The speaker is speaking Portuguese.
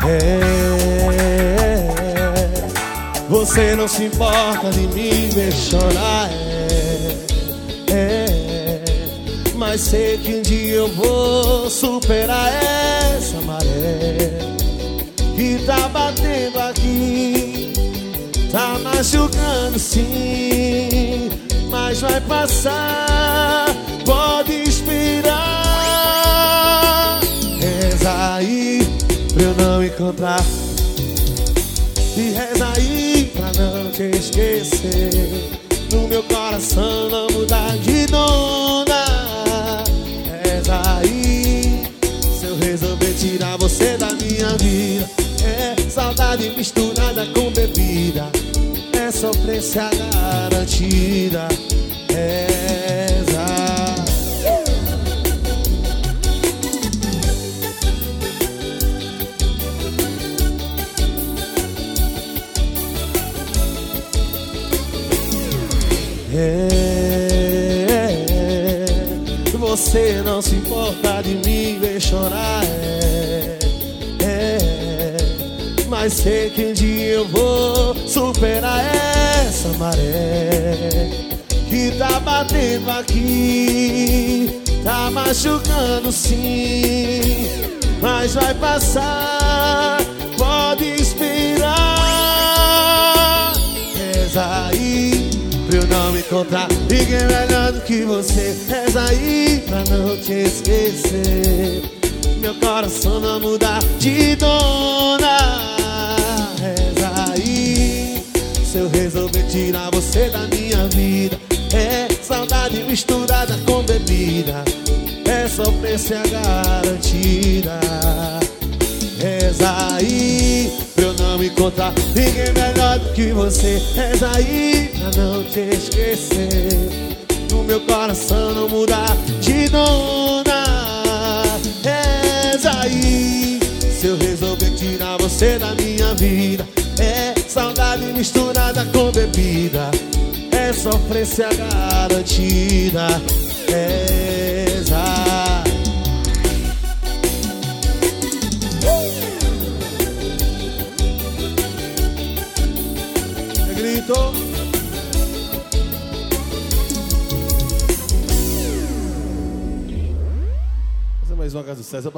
Você não se importa de me ver chorar, mas sei que um dia eu vou superar essa maré que tá batendo aqui, tá machucando sim, mas vai passar, pode esperar. Reza aí pra eu não encontrar, e reza aí pra não te esquecer, no meu coração não mudar de dona. Reza aí, se eu resolver tirar você da minha vida, é saudade misturada com bebida, é sofrência garantida. Reza. Você não se importa de me ver chorar, mas sei que um dia eu vou superar essa maré que tá batendo aqui, tá machucando sim, mas vai passar, pode esperar. Reza aí pra eu não me encontrar ninguém melhor do que você. Reza aí pra não te esquecer, meu coração não mudar de dona. Reza aí, se eu resolver tirar você da minha vida, é saudade misturada com bebida, é sofrência garantida. Reza aí pra eu não me encontrar ninguém melhor do que você. Reza aí pra não te esquecer, no meu coração não mudar de dona. Reza aí, se eu resolver tirar você da minha vida, é saudade misturada com bebida, é sofrência garantida. Reza. Grito. Fazer mais uma casa do César.